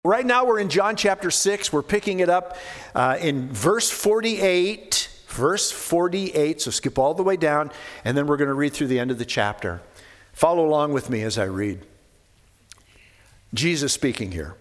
Right now we're in John chapter 6. We're picking it up in verse 48. Verse 48, so skip all the way down, and then we're going to read through the end of the chapter. Follow along with me as I read. Jesus speaking here.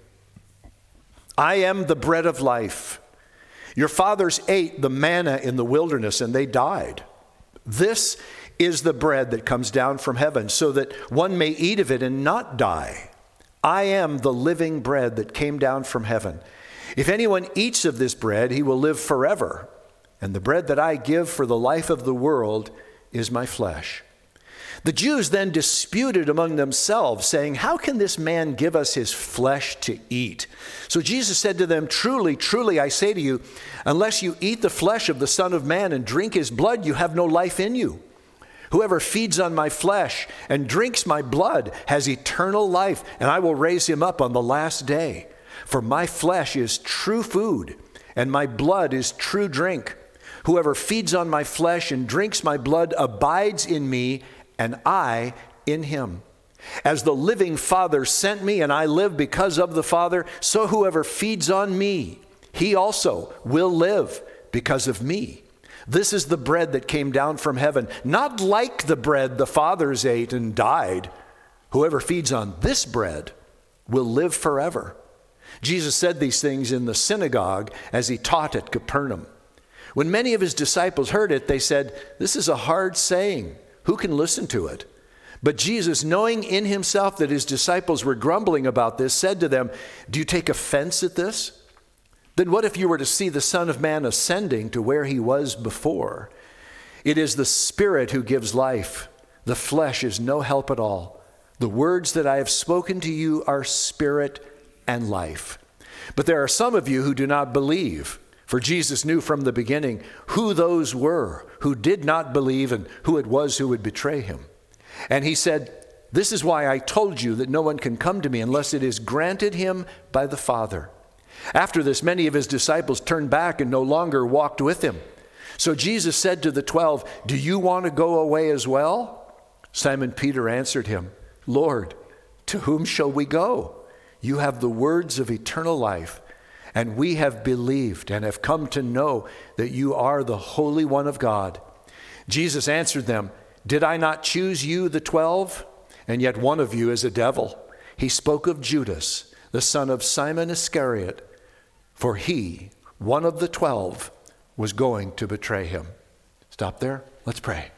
I am the bread of life. Your fathers ate the manna in the wilderness, and they died. This is the bread that comes down from heaven, so that one may eat of it and not die. I am the living bread that came down from heaven. If anyone eats of this bread, he will live forever. And the bread that I give for the life of the world is my flesh. The Jews then disputed among themselves, saying, how can this man give us his flesh to eat? So Jesus said to them, truly, truly, I say to you, unless you eat the flesh of the Son of Man and drink his blood, you have no life in you. Whoever feeds on my flesh and drinks my blood has eternal life, and I will raise him up on the last day. For my flesh is true food, and my blood is true drink. Whoever feeds on my flesh and drinks my blood abides in me, and I in him. As the living Father sent me, and I live because of the Father, so whoever feeds on me, he also will live because of me. This is the bread that came down from heaven, not like the bread the fathers ate and died. Whoever feeds on this bread will live forever. Jesus said these things in the synagogue as he taught at Capernaum. When many of his disciples heard it, they said, this is a hard saying. Who can listen to it? But Jesus, knowing in himself that his disciples were grumbling about this, said to them, do you take offense at this? Then what if you were to see the Son of Man ascending to where he was before? It is the Spirit who gives life. The flesh is no help at all. The words that I have spoken to you are spirit and life. But there are some of you who do not believe. For Jesus knew from the beginning who those were who did not believe and who it was who would betray him. And he said, this is why I told you that no one can come to me unless it is granted him by the Father. After this, many of his disciples turned back and no longer walked with him. So Jesus said to the 12, do you want to go away as well? Simon Peter answered him, Lord, to whom shall we go? You have the words of eternal life, and we have believed and have come to know that you are the Holy One of God. Jesus answered them, did I not choose you, the 12? And yet one of you is a devil. He spoke of Judas, the son of Simon Iscariot, for he, one of the 12, was going to betray him. Stop there. Let's pray.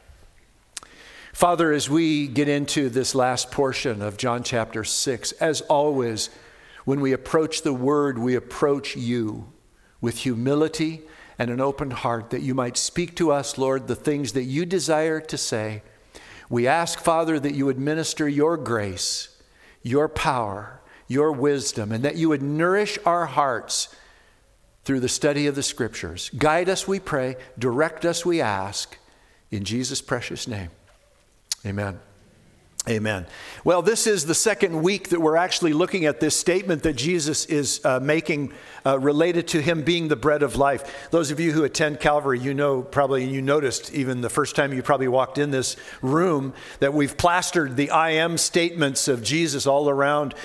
Father, as we get into this last portion of John chapter 6, as always, when we approach the word, we approach you with humility and an open heart, that you might speak to us, Lord, the things that you desire to say. We ask, Father, that you would minister your grace, your power, your wisdom, and that you would nourish our hearts through the study of the Scriptures. Guide us, we pray. Direct us, we ask. In Jesus' precious name, amen. Amen. Well, this is the second week that we're actually looking at this statement that Jesus is making related to him being the bread of life. Those of you who attend Calvary, you know, probably you noticed even the first time you probably walked in this room that we've plastered the I am statements of Jesus all around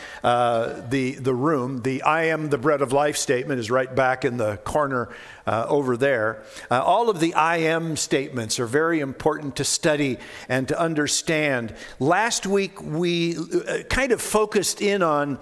the room. The I am the bread of life statement is right back in the corner over there. All of the I am statements are very important to study and to understand. Last week, we kind of focused in on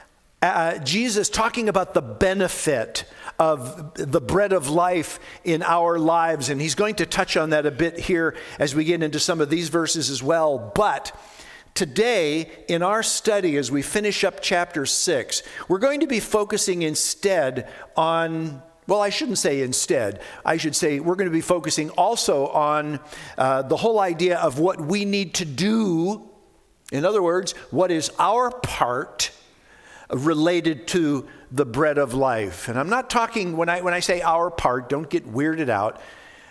Jesus talking about the benefit of the bread of life in our lives. And he's going to touch on that a bit here as we get into some of these verses as well. But today, in our study, as we finish up chapter 6, we're going to be focusing instead on... Well, I shouldn't say instead. I should say we're going to be focusing also on the whole idea of what we need to do. In other words, what is our part related to the bread of life? And I'm not talking, when I say our part, don't get weirded out.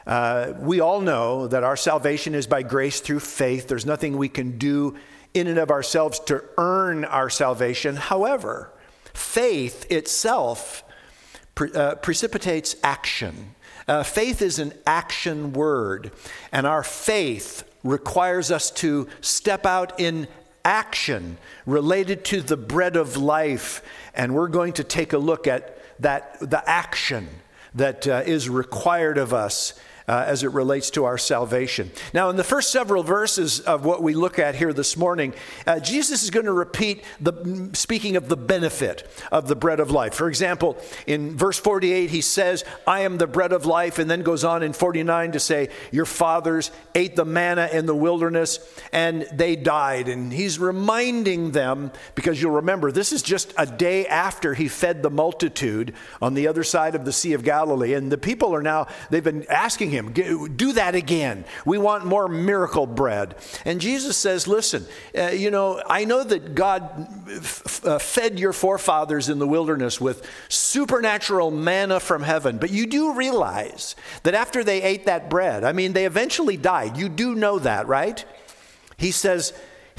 We all know that our salvation is by grace through faith. There's nothing we can do in and of ourselves to earn our salvation. However, faith itself precipitates action. Faith is an action word, and our faith requires us to step out in action related to the bread of life. And we're going to take a look at the action that is required of us as it relates to our salvation. Now, in the first several verses of what we look at here this morning, Jesus is going to repeat speaking of the benefit of the bread of life. For example, in verse 48, he says, I am the bread of life, and then goes on in 49 to say, your fathers ate the manna in the wilderness, and they died. And he's reminding them, because you'll remember, this is just a day after he fed the multitude on the other side of the Sea of Galilee. And the people are now, they've been asking him, do that again. We want more miracle bread. And Jesus says, listen, I know that God fed your forefathers in the wilderness with supernatural manna from heaven, but you do realize that after they ate that bread, they eventually died. You do know that, right? He says,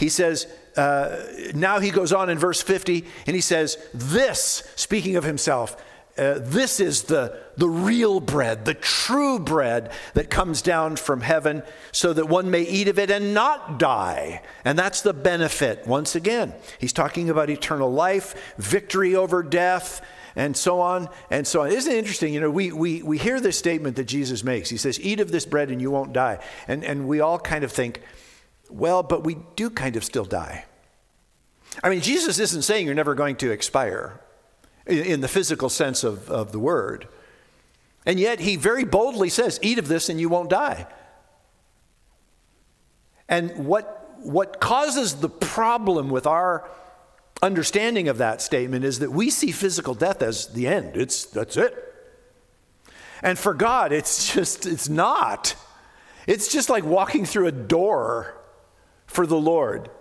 now he goes on in verse 50, and he says, this, speaking of himself, this is the real bread, the true bread that comes down from heaven so that one may eat of it and not die. And that's the benefit. Once again, he's talking about eternal life, victory over death, and so on and so on. Isn't it interesting? We hear this statement that Jesus makes. He says, eat of this bread and you won't die. And we all kind of think, well, but we do kind of still die. Jesus isn't saying you're never going to expire in the physical sense of the word. And yet he very boldly says, eat of this and you won't die. And what causes the problem with our understanding of that statement is that we see physical death as the end. That's it. And for God, it's not. It's just like walking through a door for the Lord.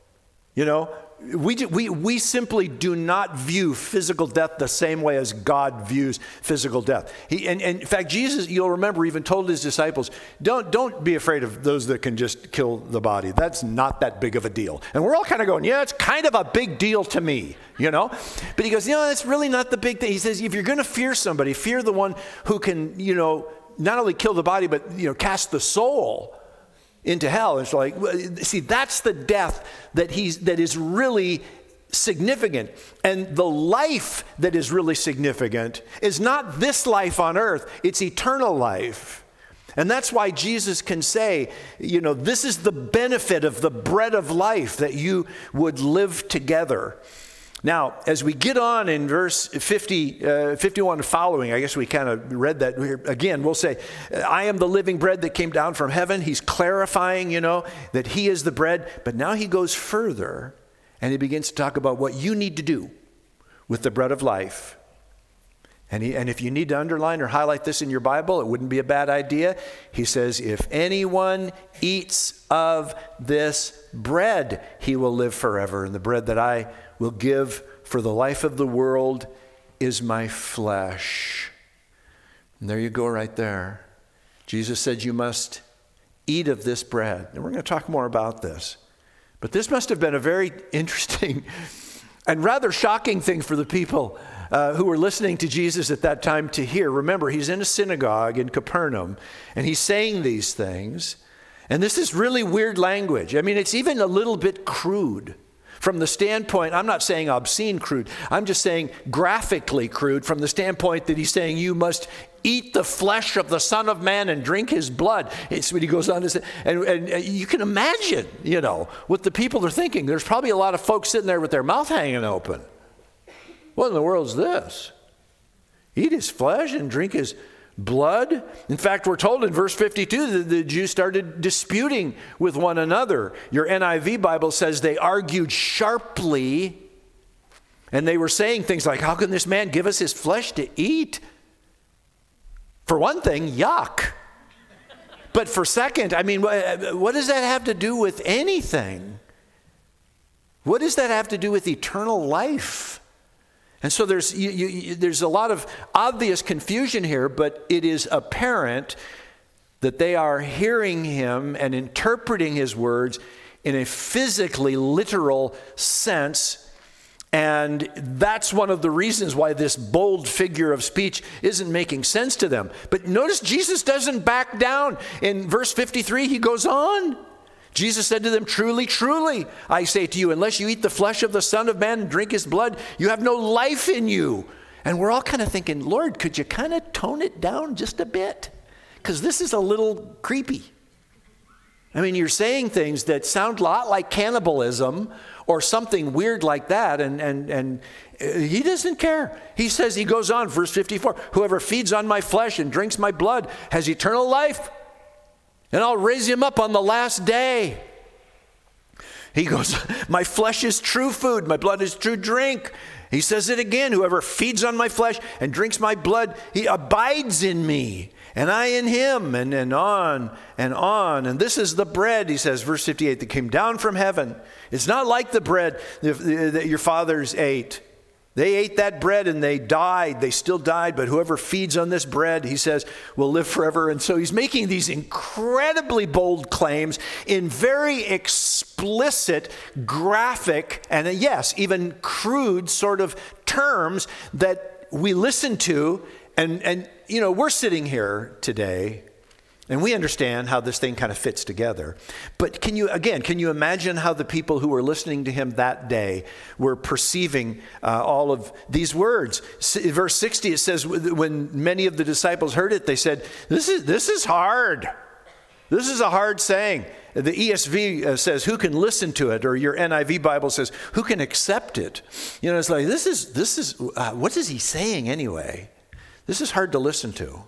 We simply do not view physical death the same way as God views physical death. And in fact, Jesus, you'll remember, even told his disciples, don't be afraid of those that can just kill the body. That's not that big of a deal. And we're all kind of going, yeah, it's kind of a big deal to me, But he goes, it's really not the big thing. He says, if you're going to fear somebody, fear the one who can, not only kill the body, but, cast the soul into hell. It's like, see, that's the death that is really significant. And the life that is really significant is not this life on earth, it's eternal life. And that's why Jesus can say, this is the benefit of the bread of life, that you would live together. Now, as we get on in verse 51 following, I guess we kind of read that again, we'll say, I am the living bread that came down from heaven. He's clarifying, that he is the bread. But now he goes further and he begins to talk about what you need to do with the bread of life. And if you need to underline or highlight this in your Bible, it wouldn't be a bad idea. He says, if anyone eats of this bread, he will live forever. And the bread that I will give for the life of the world is my flesh. And there you go right there. Jesus said you must eat of this bread. And we're going to talk more about this. But this must have been a very interesting and rather shocking thing for the people who were listening to Jesus at that time to hear. Remember, he's in a synagogue in Capernaum, and he's saying these things. And this is really weird language. It's even a little bit crude. From the standpoint, I'm not saying obscene crude, I'm just saying graphically crude from the standpoint that he's saying you must eat the flesh of the Son of Man and drink his blood. It's what he goes on to say. And you can imagine, what the people are thinking. There's probably a lot of folks sitting there with their mouth hanging open. What in the world is this? Eat his flesh and drink his blood? In fact, we're told in verse 52 that the Jews started disputing with one another. Your NIV Bible says they argued sharply, and they were saying things like, how can this man give us his flesh to eat? For one thing, yuck. But for second, what does that have to do with anything? What does that have to do with eternal life? And so there's a lot of obvious confusion here, but it is apparent that they are hearing him and interpreting his words in a physically literal sense. And that's one of the reasons why this bold figure of speech isn't making sense to them. But notice Jesus doesn't back down. In verse 53, he goes on. Jesus said to them, truly, truly, I say to you, unless you eat the flesh of the Son of Man and drink his blood, you have no life in you. And we're all kind of thinking, Lord, could you kind of tone it down just a bit? Because this is a little creepy. I mean, you're saying things that sound a lot like cannibalism or something weird like that, and he doesn't care. He says, he goes on, verse 54, whoever feeds on my flesh and drinks my blood has eternal life, and I'll raise him up on the last day. He goes, my flesh is true food, my blood is true drink. He says it again, whoever feeds on my flesh and drinks my blood, he abides in me, and I in him, and on and on. And this is the bread, he says, verse 58, that came down from heaven. It's not like the bread that your fathers ate. They ate that bread and they died. They still died. But whoever feeds on this bread, he says, will live forever. And so he's making these incredibly bold claims in very explicit, graphic, and yes, even crude sort of terms that we listen to. And you know, we're sitting here today and we understand how this thing kind of fits together. But can you imagine how the people who were listening to him that day were perceiving all of these words? Verse 60, it says, when many of the disciples heard it, they said, this is hard. This is a hard saying. The ESV says, who can listen to it? Or your NIV Bible says, who can accept it? You know, it's like, this is what is he saying anyway? This is hard to listen to.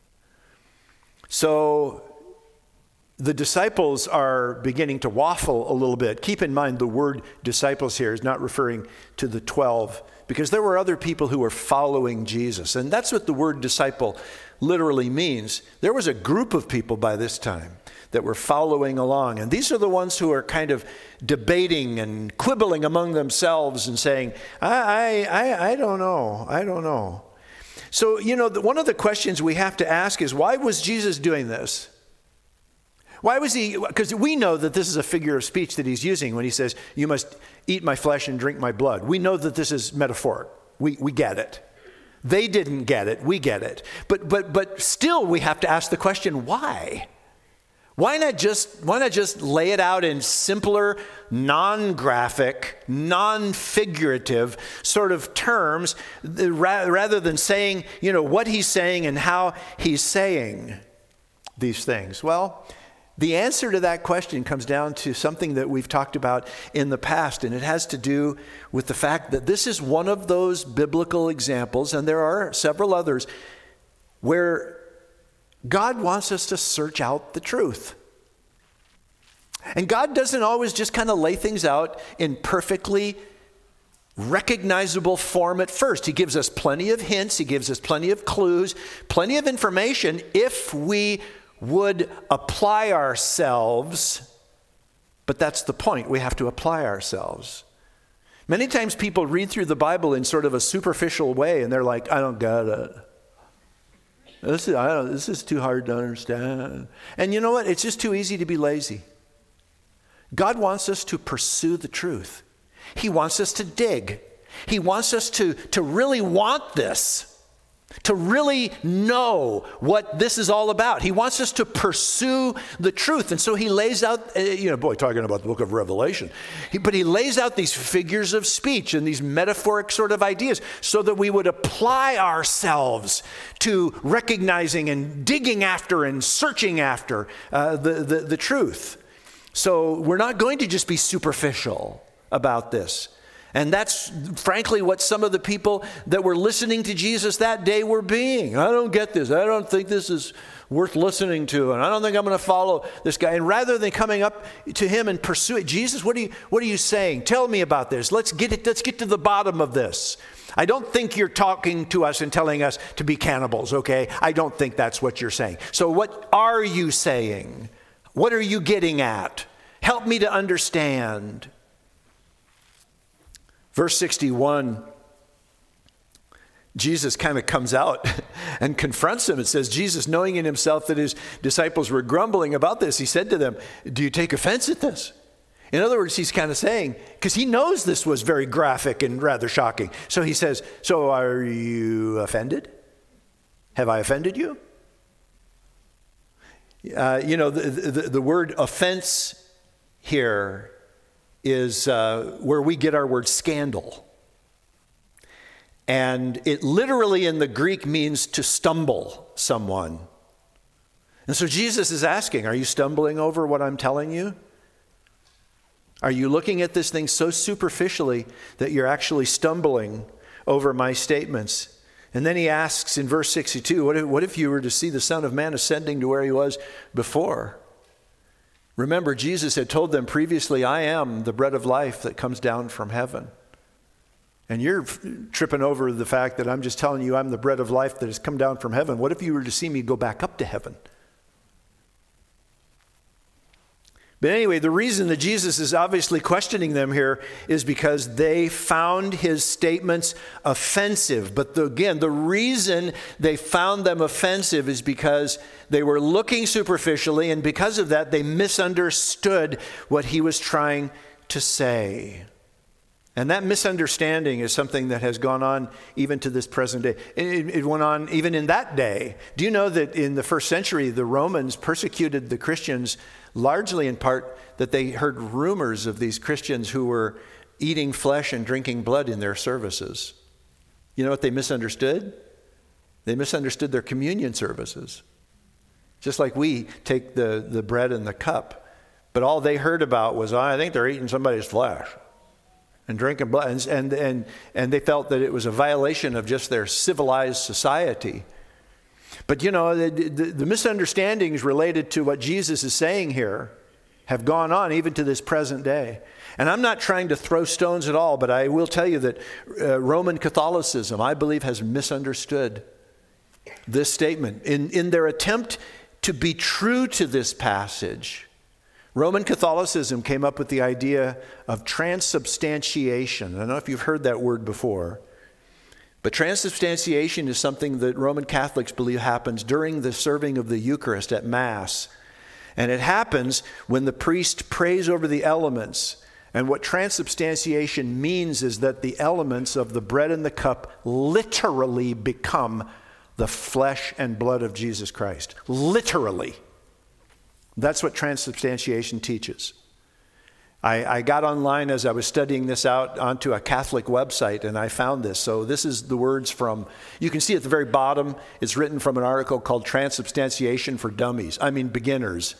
So the disciples are beginning to waffle a little bit. Keep in mind the word disciples here is not referring to the 12, because there were other people who were following Jesus. And that's what the word disciple literally means. There was a group of people by this time that were following along. And these are the ones who are kind of debating and quibbling among themselves and saying, I don't know. So, you know, one of the questions we have to ask is, why was Jesus doing this? Why was he? Because we know that this is a figure of speech that he's using when he says, you must eat my flesh and drink my blood. We know that this is metaphoric. We get it. They didn't get it. We get it. But still we have to ask the question, why? Why not just lay it out in simpler, non-graphic, non-figurative sort of terms rather than saying, you know, what he's saying and how he's saying these things? Well, the answer to that question comes down to something that we've talked about in the past, and it has to do with the fact that this is one of those biblical examples, and there are several others, where God wants us to search out the truth. And God doesn't always just kind of lay things out in perfectly recognizable form at first. He gives us plenty of hints. He gives us plenty of clues, plenty of information if we would apply ourselves. But that's the point. We have to apply ourselves. Many times people read through the Bible in sort of a superficial way, and they're like, I don't get it. This is too hard to understand. And you know what? It's just too easy to be lazy. God wants us to pursue the truth. He wants us to dig. He wants us to really want this, to really know what this is all about. He wants us to pursue the truth. And so he lays out, talking about the book of Revelation, but he lays out these figures of speech and these metaphoric sort of ideas so that we would apply ourselves to recognizing and digging after and searching after the truth. So we're not going to just be superficial about this. And that's frankly what some of the people that were listening to Jesus that day were being. I don't get this. I don't think this is worth listening to. And I don't think I'm going to follow this guy. And rather than coming up to him and pursue it, Jesus, what are you saying? Tell me about this. Let's get to the bottom of this. I don't think you're talking to us and telling us to be cannibals, okay? I don't think that's what you're saying. So what are you saying? What are you getting at? Help me to understand. Verse 61, Jesus kind of comes out and confronts him. It says, Jesus, knowing in himself that his disciples were grumbling about this, he said to them, do you take offense at this? In other words, he's kind of saying, because he knows this was very graphic and rather shocking. So he says, so are you offended? Have I offended you? The word offense here is where we get our word scandal. And it literally in the Greek means to stumble someone. And so Jesus is asking, are you stumbling over what I'm telling you? Are you looking at this thing so superficially that you're actually stumbling over my statements? And then he asks in verse 62, what if you were to see the Son of Man ascending to where he was before? Remember, Jesus had told them previously, I am the bread of life that comes down from heaven. And you're tripping over the fact that I'm just telling you I'm the bread of life that has come down from heaven. What if you were to see me go back up to heaven? But anyway, the reason that Jesus is obviously questioning them here is because they found his statements offensive. But again, the reason they found them offensive is because they were looking superficially, and because of that, they misunderstood what he was trying to say. And that misunderstanding is something that has gone on even to this present day. It went on even in that day. Do you know that in the first century, the Romans persecuted the Christians largely in part that they heard rumors of these Christians who were eating flesh and drinking blood in their services? You know what they misunderstood? They misunderstood their communion services. Just like we take the bread and the cup. But all they heard about was, I think they're eating somebody's flesh and drinking blood. And they felt that it was a violation of just their civilized society. But you know, the misunderstandings related to what Jesus is saying here have gone on even to this present day. And I'm not trying to throw stones at all, but I will tell you that Roman Catholicism, I believe, has misunderstood this statement. In their attempt to be true to this passage, Roman Catholicism came up with the idea of transubstantiation. I don't know if you've heard that word before. But transubstantiation is something that Roman Catholics believe happens during the serving of the Eucharist at Mass. And it happens when the priest prays over the elements. And what transubstantiation means is that the elements of the bread and the cup literally become the flesh and blood of Jesus Christ. Literally. That's what transubstantiation teaches. I got online as I was studying this out onto a Catholic website, and I found this. So this is the words from, you can see at the very bottom, it's written from an article called Transubstantiation for Beginners,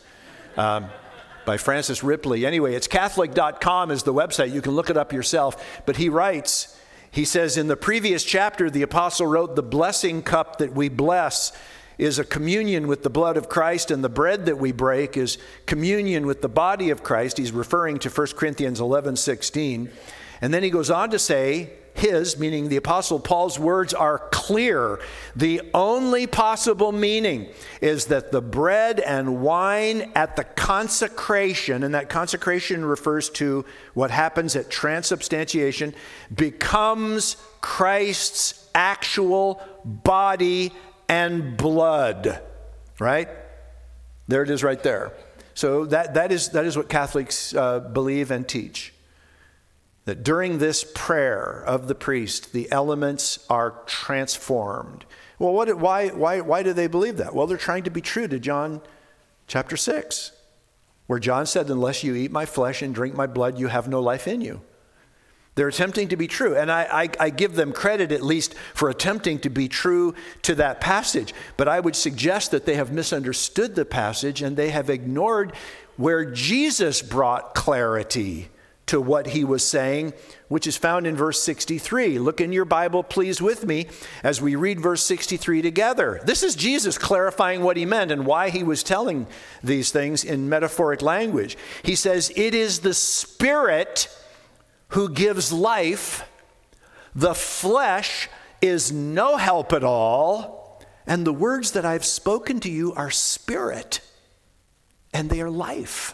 by Francis Ripley. Anyway, it's Catholic.com is the website. You can look it up yourself. But he writes, he says, in the previous chapter, the apostle wrote, the blessing cup that we bless is a communion with the blood of Christ, and the bread that we break is communion with the body of Christ. He's referring to 1 Corinthians 11:16. And then he goes on to say, his, meaning the Apostle Paul's words, are clear. The only possible meaning is that the bread and wine at the consecration, and that consecration refers to what happens at transubstantiation, becomes Christ's actual body and blood, right? There it is right there. So that is what Catholics believe and teach. That during this prayer of the priest, the elements are transformed. Well, why do they believe that? Well, they're trying to be true to John chapter 6, where John said, unless you eat my flesh and drink my blood, you have no life in you. They're attempting to be true. And I give them credit at least for attempting to be true to that passage. But I would suggest that they have misunderstood the passage and they have ignored where Jesus brought clarity to what he was saying, which is found in verse 63. Look in your Bible, please, with me as we read verse 63 together. This is Jesus clarifying what he meant and why he was telling these things in metaphoric language. He says, it is the Spirit who gives life, the flesh is no help at all, and the words that I've spoken to you are spirit, and they are life.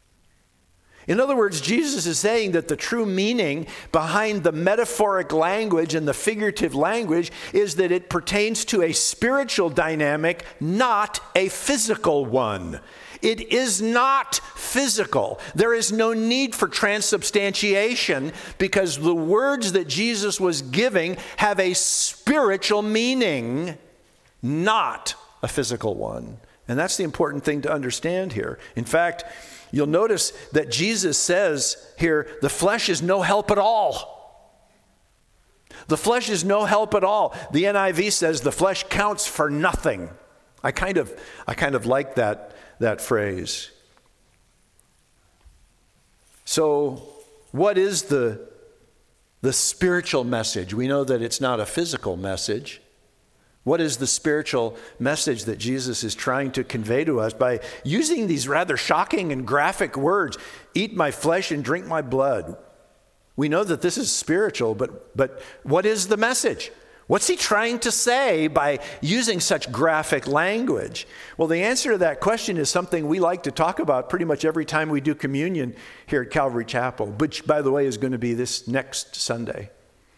In other words, Jesus is saying that the true meaning behind the metaphoric language and the figurative language is that it pertains to a spiritual dynamic, not a physical one. It is not physical. There is no need for transubstantiation because the words that Jesus was giving have a spiritual meaning, not a physical one. And that's the important thing to understand here. In fact, you'll notice that Jesus says here, the flesh is no help at all. The flesh is no help at all. The NIV says the flesh counts for nothing. I kind of like that phrase. So what is the spiritual message? We know that it's not a physical message. What is the spiritual message that Jesus is trying to convey to us by using these rather shocking and graphic words? Eat my flesh and drink my blood. We know that this is spiritual, but what is the message? What's he trying to say by using such graphic language? Well, the answer to that question is something we like to talk about pretty much every time we do communion here at Calvary Chapel, which, by the way, is going to be this next Sunday.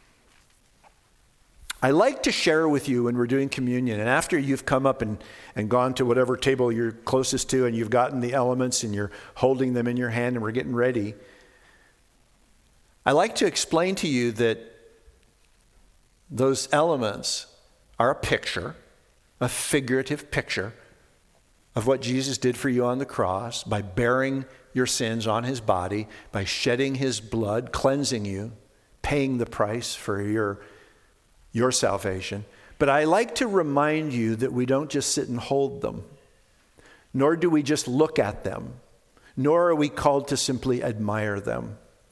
I like to share with you when we're doing communion, and after you've come up and gone to whatever table you're closest to and you've gotten the elements and you're holding them in your hand and we're getting ready, I like to explain to you that those elements are a picture, a figurative picture of what Jesus did for you on the cross by bearing your sins on his body, by shedding his blood, cleansing you, paying the price for your salvation. But I like to remind you that we don't just sit and hold them, nor do we just look at them, nor are we called to simply admire them.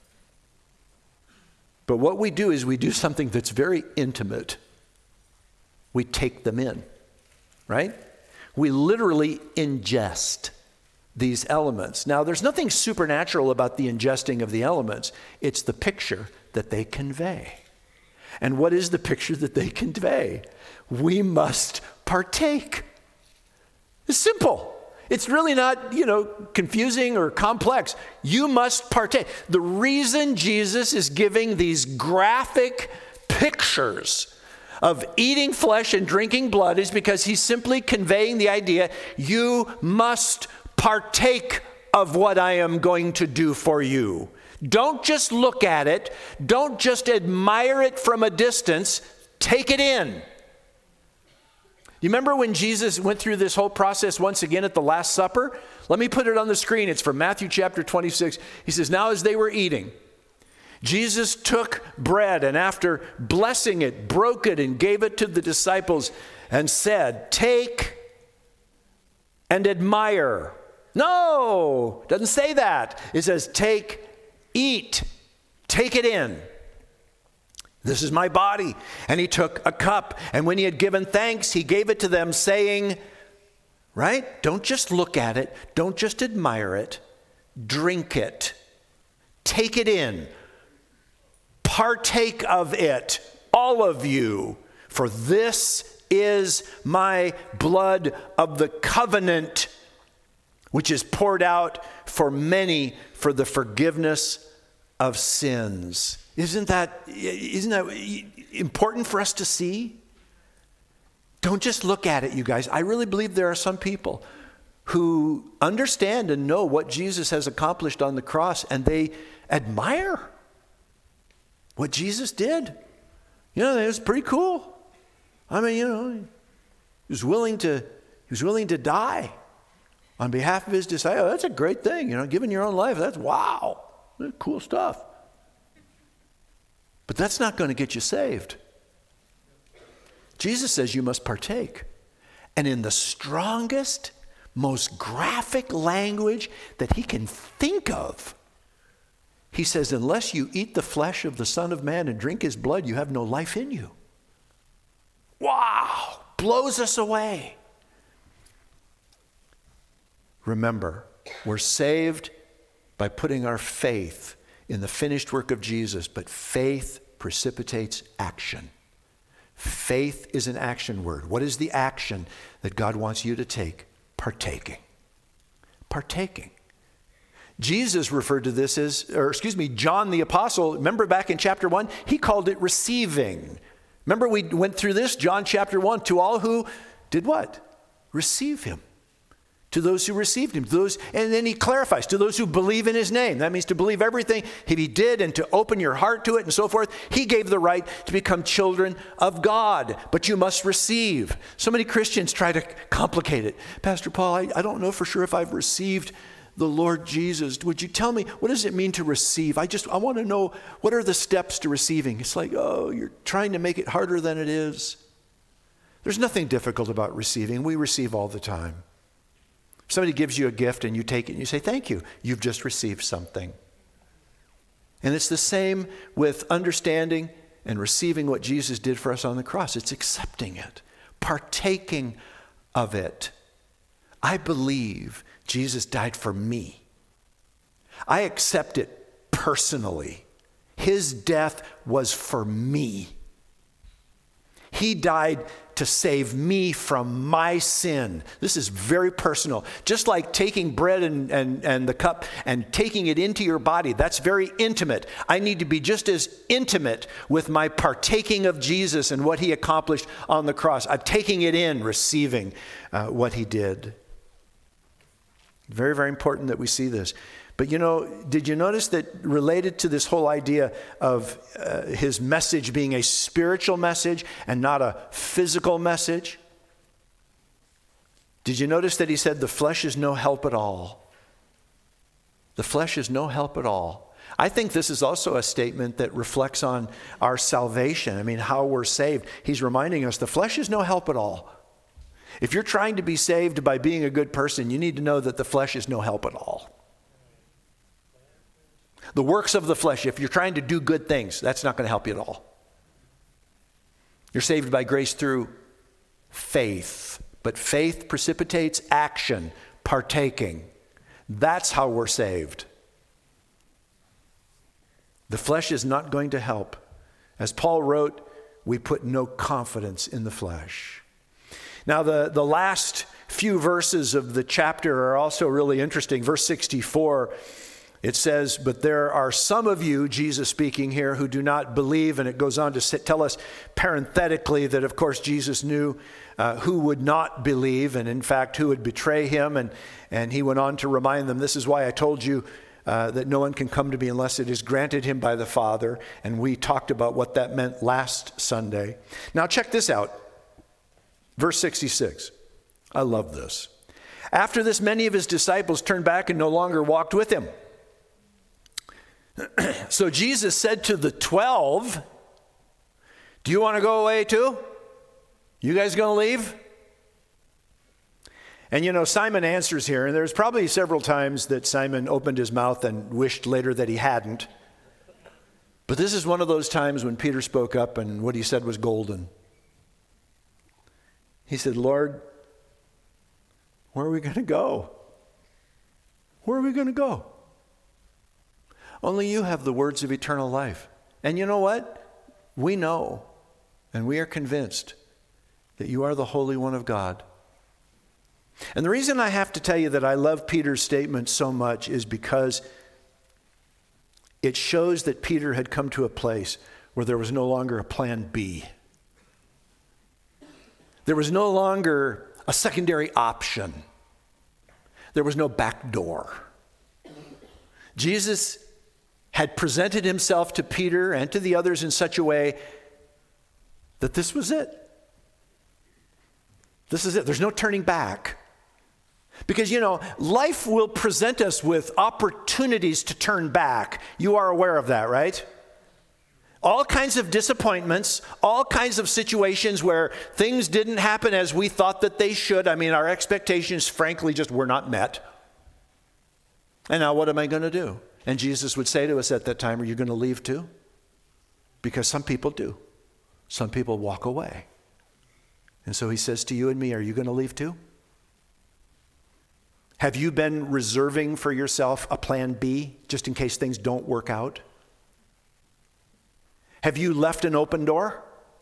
But what we do is we do something that's very intimate. We take them in, right? We literally ingest these elements. Now, there's nothing supernatural about the ingesting of the elements. It's the picture that they convey. And what is the picture that they convey? We must partake. It's simple. It's really not, confusing or complex. You must partake. The reason Jesus is giving these graphic pictures of eating flesh and drinking blood is because he's simply conveying the idea, you must partake of what I am going to do for you. Don't just look at it. Don't just admire it from a distance. Take it in. You remember when Jesus went through this whole process once again at the Last Supper? Let me put it on the screen. It's from Matthew chapter 26. He says, now as they were eating, Jesus took bread and after blessing it, broke it and gave it to the disciples and said, take and admire. No, it doesn't say that. It says, take, eat, take it in. This is my body. And he took a cup, and when he had given thanks, he gave it to them, saying, right? Don't just look at it. Don't just admire it. Drink it. Take it in. Partake of it, all of you. For this is my blood of the covenant, which is poured out for many for the forgiveness of sins. Isn't that important for us to see? Don't just look at it, you guys. I really believe there are some people who understand and know what Jesus has accomplished on the cross, and they admire what Jesus did. It was pretty cool. I mean, he was willing to die on behalf of his disciples. That's a great thing, giving your own life. That's wow. That's cool stuff. But that's not going to get you saved. Jesus says you must partake. And in the strongest, most graphic language that he can think of, he says, unless you eat the flesh of the Son of Man and drink his blood, you have no life in you. Wow, blows us away. Remember, we're saved by putting our faith in the finished work of Jesus, but faith precipitates action. Faith is an action word. What is the action that God wants you to take? Partaking. Partaking. Jesus referred to this as, John the Apostle, remember back in chapter 1, he called it receiving. Remember we went through this, John chapter 1, to all who did what? Receive him. To those who received him, and then he clarifies, to those who believe in his name. That means to believe everything he did and to open your heart to it and so forth. He gave the right to become children of God, but you must receive. So many Christians try to complicate it. Pastor Paul, I don't know for sure if I've received the Lord Jesus. Would you tell me, what does it mean to receive? I want to know, what are the steps to receiving? It's like, oh, you're trying to make it harder than it is. There's nothing difficult about receiving. We receive all the time. If somebody gives you a gift and you take it and you say, thank you, you've just received something. And it's the same with understanding and receiving what Jesus did for us on the cross. It's accepting it, partaking of it. I believe Jesus died for me. I accept it personally. His death was for me. He died to save me from my sin. This is very personal. Just like taking bread and the cup and taking it into your body, that's very intimate. I need to be just as intimate with my partaking of Jesus and what he accomplished on the cross. I'm taking it in, receiving what he did. Very, very important that we see this. But did you notice that related to this whole idea of his message being a spiritual message and not a physical message? Did you notice that he said the flesh is no help at all? The flesh is no help at all. I think this is also a statement that reflects on our salvation. I mean, how we're saved. He's reminding us the flesh is no help at all. If you're trying to be saved by being a good person, you need to know that the flesh is no help at all. The works of the flesh, if you're trying to do good things, that's not going to help you at all. You're saved by grace through faith. But faith precipitates action, partaking. That's how we're saved. The flesh is not going to help. As Paul wrote, we put no confidence in the flesh. Now, the last few verses of the chapter are also really interesting. Verse 64, it says, but there are some of you, Jesus speaking here, who do not believe. And it goes on to tell us parenthetically that, of course, Jesus knew who would not believe and, in fact, who would betray him. And he went on to remind them, this is why I told you that no one can come to me unless it is granted him by the Father. And we talked about what that meant last Sunday. Now, check this out. Verse 66. I love this. After this, many of his disciples turned back and no longer walked with him. So Jesus said to the 12, do you want to go away too? You guys going to leave? And Simon answers here, and there's probably several times that Simon opened his mouth and wished later that he hadn't. But this is one of those times when Peter spoke up and what he said was golden. He said, Lord, where are we going to go? Where are we going to go? Only you have the words of eternal life. And you know what? We know, and we are convinced that you are the Holy One of God. And the reason I have to tell you that I love Peter's statement so much is because it shows that Peter had come to a place where there was no longer a plan B. There was no longer a secondary option. There was no back door. Jesus had presented himself to Peter and to the others in such a way that this was it. This is it. There's no turning back. Because, life will present us with opportunities to turn back. You are aware of that, right? All kinds of disappointments, all kinds of situations where things didn't happen as we thought that they should. I mean, our expectations, frankly, just were not met. And now what am I going to do? And Jesus would say to us at that time, are you going to leave too? Because some people do. Some people walk away. And so he says to you and me, are you going to leave too? Have you been reserving for yourself a plan B just in case things don't work out? Have you left an open door?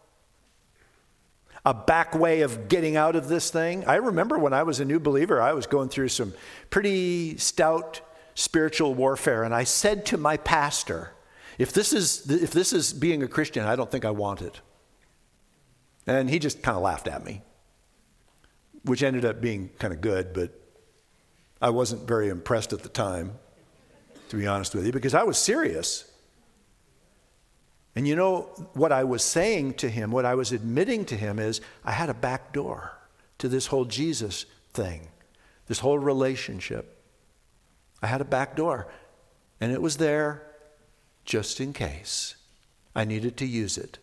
A back way of getting out of this thing? I remember when I was a new believer, I was going through some pretty stout spiritual warfare. And I said to my pastor, if this is being a Christian, I don't think I want it. And he just kind of laughed at me, which ended up being kind of good, but I wasn't very impressed at the time, to be honest with you, because I was serious. And you know what I was saying to him, what I was admitting to him is I had a back door to this whole Jesus thing, this whole relationship. I had a back door, and it was there just in case I needed to use it.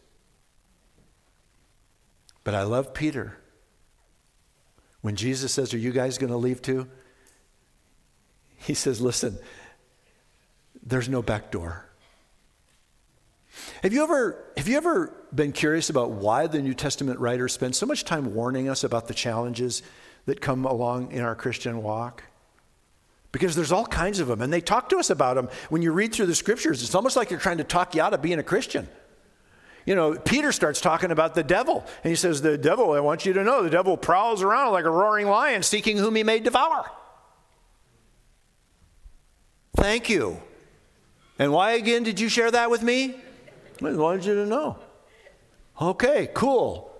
But I love Peter. When Jesus says, are you guys going to leave too? He says, listen, there's no back door. Have you ever been curious about why the New Testament writers spend so much time warning us about the challenges that come along in our Christian walk? Because there's all kinds of them, and they talk to us about them. When you read through the scriptures, it's almost like they're trying to talk you out of being a Christian. You know, Peter starts talking about the devil, and he says, the devil, I want you to know, the devil prowls around like a roaring lion, seeking whom he may devour. Thank you. And why again did you share that with me? I wanted you to know. Okay, cool.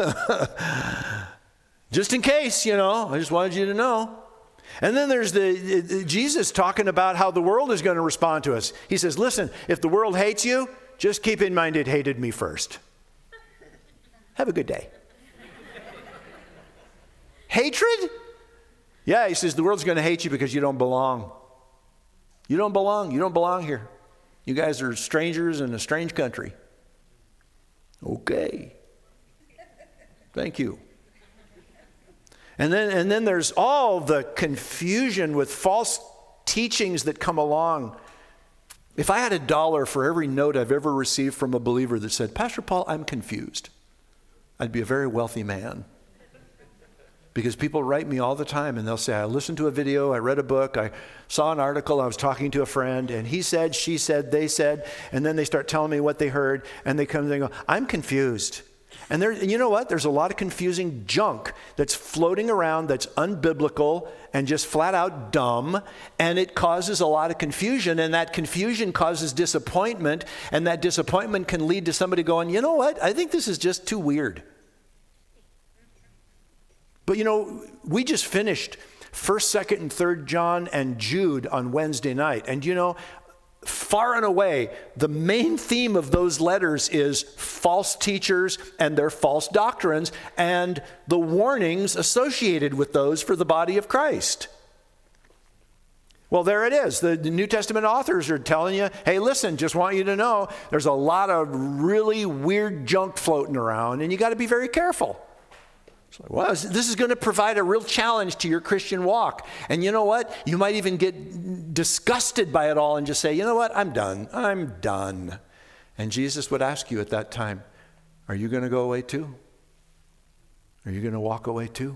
Just in case, I just wanted you to know. And then there's Jesus talking about how the world is going to respond to us. He says, listen, if the world hates you, just keep in mind it hated me first. Have a good day. Hatred? Yeah, he says the world's going to hate you because you don't belong. You don't belong. You don't belong here. You guys are strangers in a strange country. Okay. Thank you. And then there's all the confusion with false teachings that come along. If I had $1 for every note I've ever received from a believer that said, Pastor Paul, I'm confused, I'd be a very wealthy man. Because people write me all the time and they'll say, I listened to a video, I read a book, I saw an article, I was talking to a friend, and he said, she said, they said, and then they start telling me what they heard, and they come and they go, I'm confused. And you know what? There's a lot of confusing junk that's floating around that's unbiblical and just flat out dumb, and it causes a lot of confusion, and that confusion causes disappointment, and that disappointment can lead to somebody going, you know what? I think this is just too weird. But we just finished 1st, 2nd, and 3rd John and Jude on Wednesday night, and far and away, the main theme of those letters is false teachers and their false doctrines and the warnings associated with those for the body of Christ. Well, there it is. The New Testament authors are telling you, hey, listen, just want you to know there's a lot of really weird junk floating around, and you got to be very careful. Well, this is going to provide a real challenge to your Christian walk. And you know what? You might even get disgusted by it all and just say, you know what? I'm done. I'm done. And Jesus would ask you at that time, are you going to go away too? Are you going to walk away too?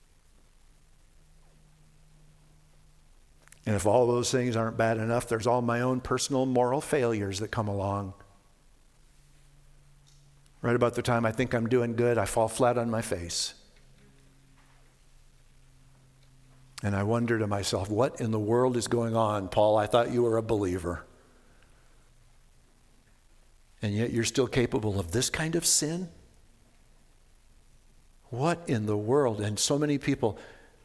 And if all those things aren't bad enough, there's all my own personal moral failures that come along. Right about the time I think I'm doing good, I fall flat on my face. And I wonder to myself, what in the world is going on, Paul? I thought you were a believer. And yet you're still capable of this kind of sin? What in the world? And so many people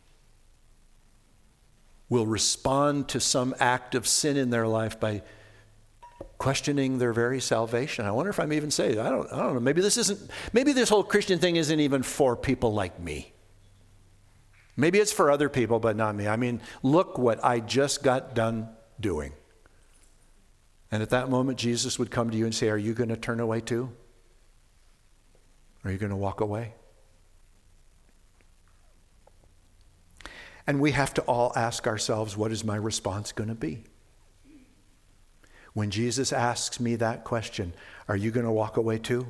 will respond to some act of sin in their life by questioning their very salvation. I wonder if I'm even saved. I don't know. Maybe this whole Christian thing isn't even for people like me. Maybe it's for other people, but not me. I mean, look what I just got done doing. And at that moment, Jesus would come to you and say, are you going to turn away too? Are you going to walk away? And we have to all ask ourselves, what is my response going to be? When Jesus asks me that question, are you going to walk away too?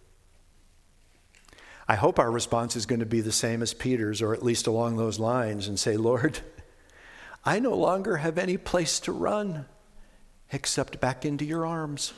I hope our response is going to be the same as Peter's, or at least along those lines, and say, Lord, I no longer have any place to run except back into your arms.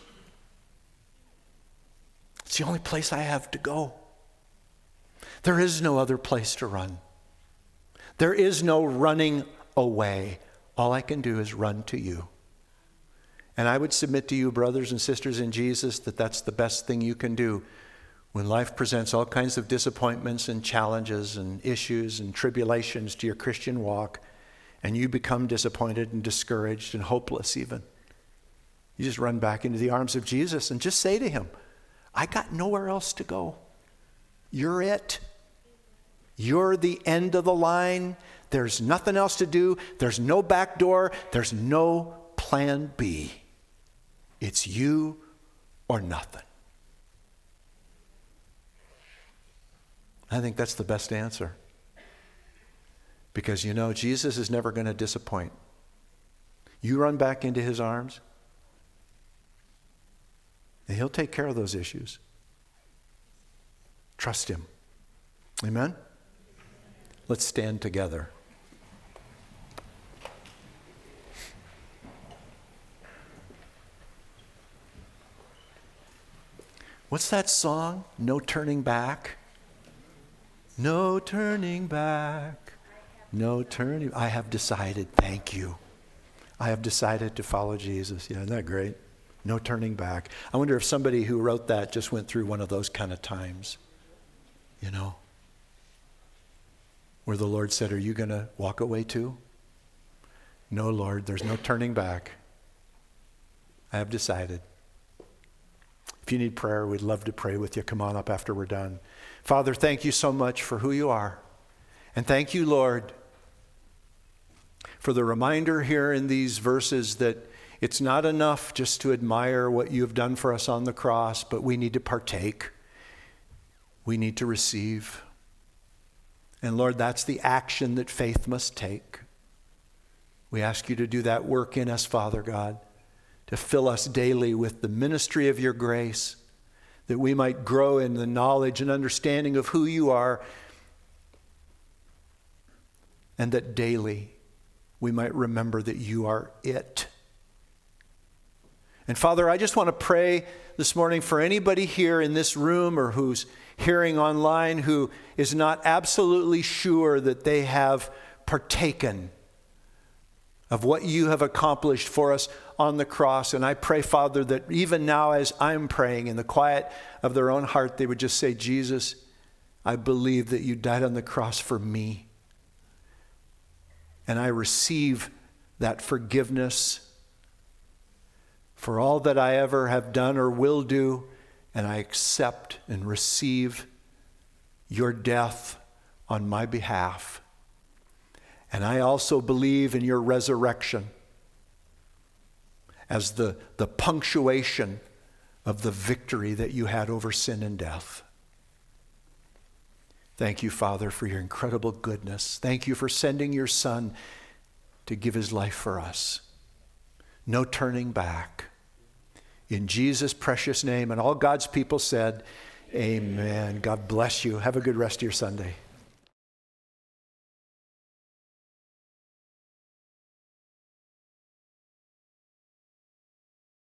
It's the only place I have to go. There is no other place to run. There is no running away. All I can do is run to you. And I would submit to you, brothers and sisters in Jesus, that that's the best thing you can do when life presents all kinds of disappointments and challenges and issues and tribulations to your Christian walk, and you become disappointed and discouraged and hopeless even. You just run back into the arms of Jesus and just say to him, I got nowhere else to go. You're it. You're the end of the line. There's nothing else to do. There's no back door. There's no plan B. It's you or nothing. I think that's the best answer. Because Jesus is never going to disappoint. You run back into his arms, and he'll take care of those issues. Trust him. Amen? Let's stand together. What's that song? No turning back. No turning back. No turning. I have decided. Thank you. I have decided to follow Jesus. Yeah, isn't that great? No turning back. I wonder if somebody who wrote that just went through one of those kind of times. Where the Lord said, are you going to walk away too? No, Lord, there's no turning back. I have decided. If you need prayer, we'd love to pray with you. Come on up after we're done. Father, thank you so much for who you are. And thank you, Lord, for the reminder here in these verses that it's not enough just to admire what you have done for us on the cross, but we need to partake. We need to receive. And Lord, that's the action that faith must take. We ask you to do that work in us, Father God, to fill us daily with the ministry of your grace, that we might grow in the knowledge and understanding of who you are, and that daily we might remember that you are it. And Father, I just want to pray this morning for anybody here in this room or who's hearing online who is not absolutely sure that they have partaken of what you have accomplished for us on the cross. And I pray, Father, that even now as I'm praying in the quiet of their own heart, they would just say, Jesus, I believe that you died on the cross for me. And I receive that forgiveness for all that I ever have done or will do. And I accept and receive your death on my behalf. And I also believe in your resurrection as the punctuation of the victory that you had over sin and death. Thank you, Father, for your incredible goodness. Thank you for sending your Son to give his life for us. No turning back. In Jesus' precious name, and all God's people said, amen. God bless you. Have a good rest of your Sunday.